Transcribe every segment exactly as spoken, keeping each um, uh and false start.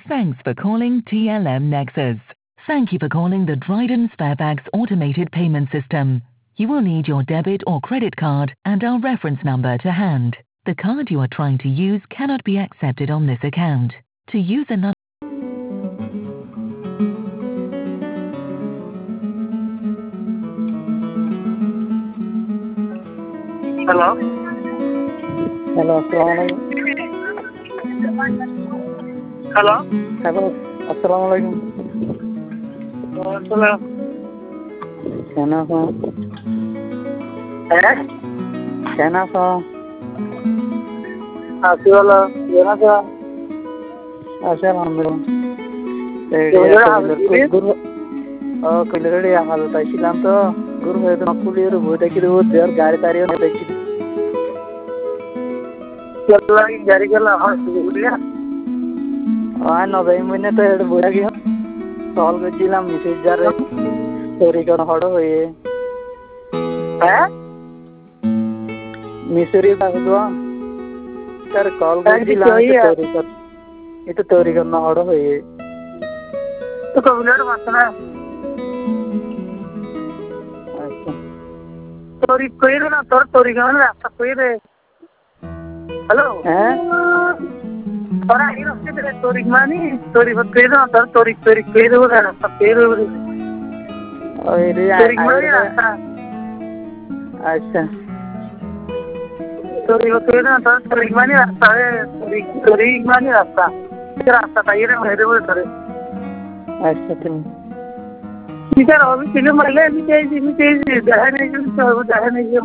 Thanks for calling T L M Nexus. Thank you for calling the Dryden Sparebags automated payment system. You will need your debit or credit card and our reference number to hand. The card you are trying to use cannot be accepted on this account. To use another Hello. Hello, Assalamualaikum. Hello. Hello, Assalamualaikum. Hello. Kenapa? Eh? Kenapa? Así hola. Kenapa? Alhamdulillah. Kemudian apa ini? Guru, oh, kemudian dia kalau tak silam tu, guru itu nak kuliah tu, boleh kita buat biar gari tarik orang tak kita. Kalau lagi gari kalau harus kuliah. Ah, no, dah ini tu ada boleh lagi. Soal ke silam message jar, story kan hado hoye. Eh? Missouri का हुआ sir call कर दी लाने के तोरी कर ये तो तोरी करना हड़ो है ये तो कबूलर मसला अच्छा तोरी कोई ना तोर तोरी का ना रास्ता कोई रे हेलो हैं और आई रास्ते तेरे तोरी मानी तोरी बत कोई ना तोर तोरी तोरी कोई रे वो रास्ता कोई रे और ये तोरी मानी रास्ता अच्छा तोरी बत कोई ना तोर तोरी मानी रास्ता है तोरी तोरी मानी रास्ता तेरा रास्ता ताई रे मेरे वो करे अच्छा तुम इधर अभी फिल्म वाले भी चाहिए भी चाहिए जहाँ नहीं जो वो जहाँ नहीं जो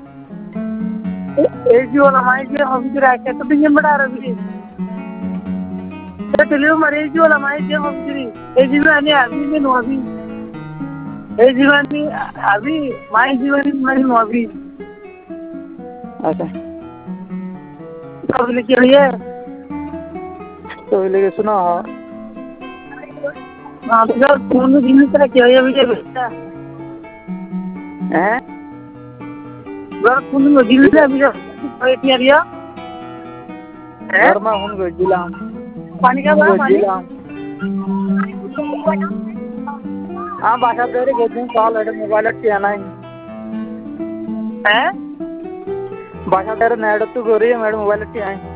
ए जी वाला माइक जो अभी जो रखा तो भी ये बड़ा रही है तो फिल्म वाले जी वाला माइक जो अभी ए जी में आने अभी में नो अभी ए जी में अभी माइक जी में नो अभी अच्छा तो अभी क्या है तो लेके सुना हाँ तो यार कौन सी जिम्मेदारी तरह क्या है अभी ये बेटा हैं यार कौन सी जिम्मेदारी अभी जो कोई क्या दिया घर में हूँ गो जिला पानी का बड़ा पानी हाँ बाशा तेरे गोदी कॉल है मोबाइल अच्छी आना हैं बाशा तेरे नेट तू गोरी है मेरे मोबाइल अच्छी आए